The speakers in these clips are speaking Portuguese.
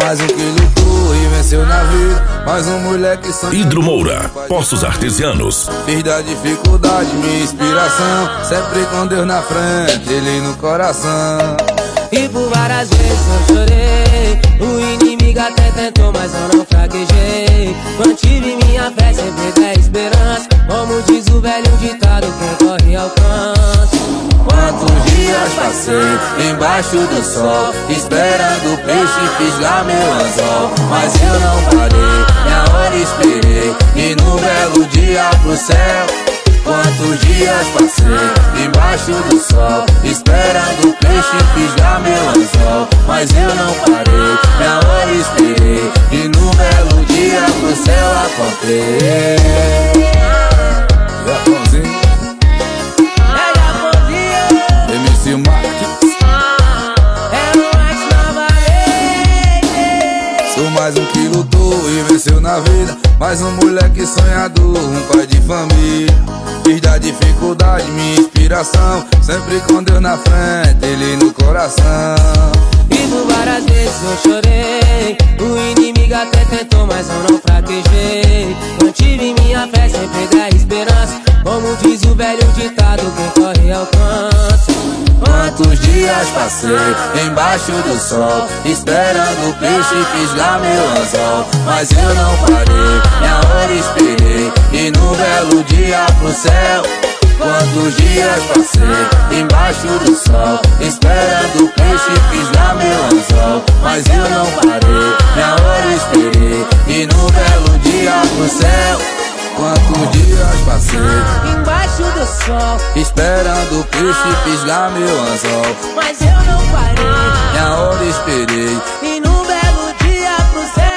mais um que lutou e venceu na vida, mais um moleque sonhador. Hidro Moura, Poços Artesianos. Fiz da dificuldade minha inspiração, sempre com Deus na frente, Ele no coração. E por várias vezes eu chorei, o inimigo até tentou, mas eu não fraquejei. Mantive minha fé, sempre da esperança, como diz o velho ditado, quem corre alcança. Quantos dias passei embaixo do sol, esperando o peixe, fiz lá meu anzol, mas eu não parei, minha hora esperei, e no belo dia pro céu. Quantos dias passei embaixo do sol, esperando o peixe, fiz lá meu anzol, mas eu não parei, minha hora esperei, e no belo dia pro céu apontei. Japãozinho, MC Marques, sou mais um que lutou e venceu na vida, mais um moleque sonhador, um pai de família. Fiz da dificuldade minha inspiração, sempre com Deus na frente, Ele no coração. E por várias vezes eu chorei, o inimigo até tentou, mas eu não fraquejei. Mantive minha fé, sempre da esperança, como diz o velho ditado, quem corre alcança. Quantos dias passei embaixo do sol, esperando o peixe, fiz lá meu anzol, mas eu não parei, minha hora esperei, e no belo dia pro céu. Quantos dias passei embaixo do sol, esperando o peixe, fiz lá meu anzol, mas eu não parei, minha hora esperei, e no belo dia pro céu. Quantos dias passei embaixo do sol, esperando o peixe, fiz lá meu anzol, mas eu não parei, minha hora esperei, e no belo dia pro céu.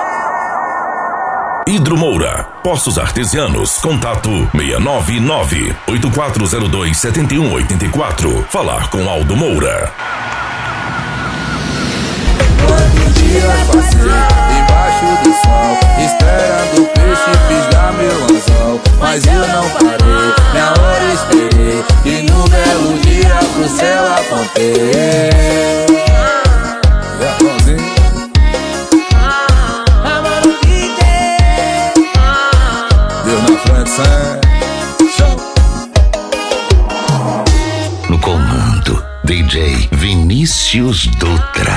Hidro Moura, Poços Artesianos, contato 699-8402-7184. Falar com Aldo Moura. Quantos dias passei embaixo do sol, esperando o peixe, fiz lá meu anzol, mas eu não parei, minha hora esperei, e no belo dia pro céu apontei. Japãozinho, Deus na frente sempre. Show. No comando, DJ Vinícius Dutra.